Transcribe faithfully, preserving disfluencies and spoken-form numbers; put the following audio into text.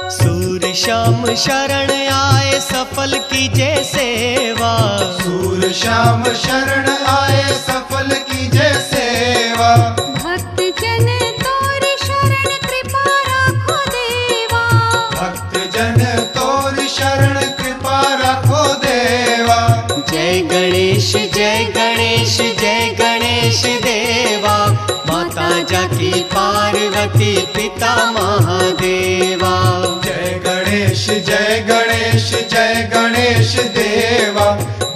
सूर श्याम शरण आए सफल कीजे सेवा। सूर श्याम शरण आए सफल कीजे सेवा। भक्त जन तोर शरण कृपा राखो देवा। भक्त जन तोर शरण कृपा राखो देवा। जय गणेश जय गणेश जय गणेश देवा। माता जाकी पार्वती पिता महादेवा। जय गणेश जय गणेश जय गणेश देवा।